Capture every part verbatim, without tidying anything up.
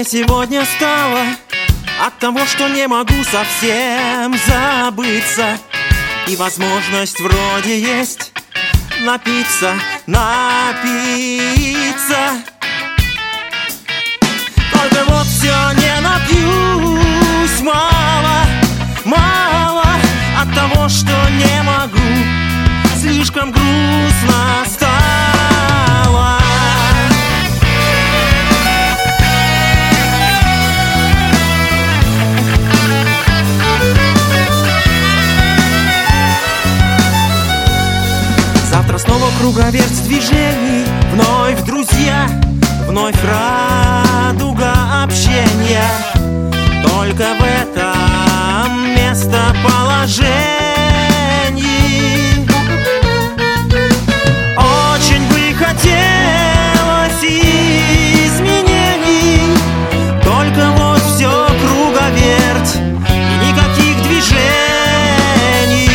сегодня стало от того, что не могу совсем забыться. И возможность вроде есть напиться, напиться. Только вот все не напьюсь. Мало, мало от того, что не могу. Слишком грустно стало. Завтра снова круговерть движений, вновь друзья, вновь радуга общения. Только в этом местоположении очень бы хотелось изменений. Только вот все круговерть и никаких движений.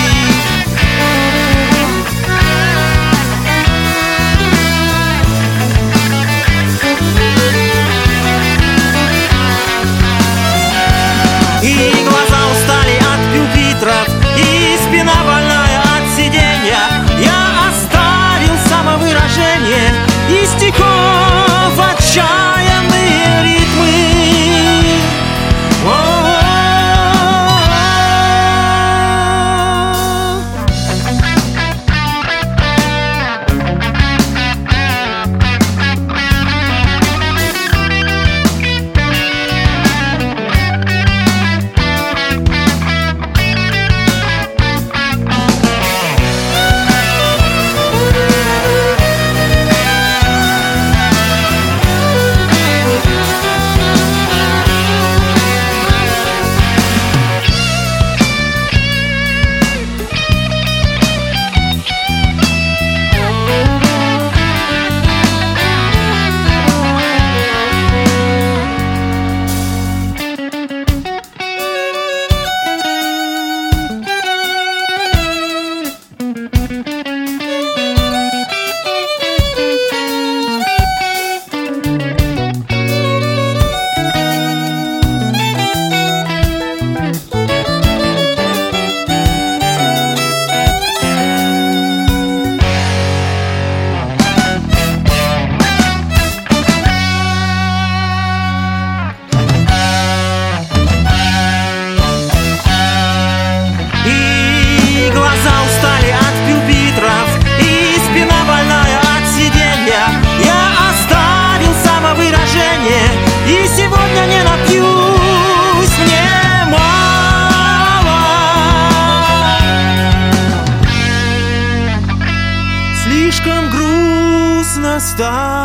И глаза устали от пюпитров, и спина больная от сиденья. Я оставил самовыражение и стихов отчаянные ритмы. И сегодня не напьюсь, мне мало. Слишком грустно стало.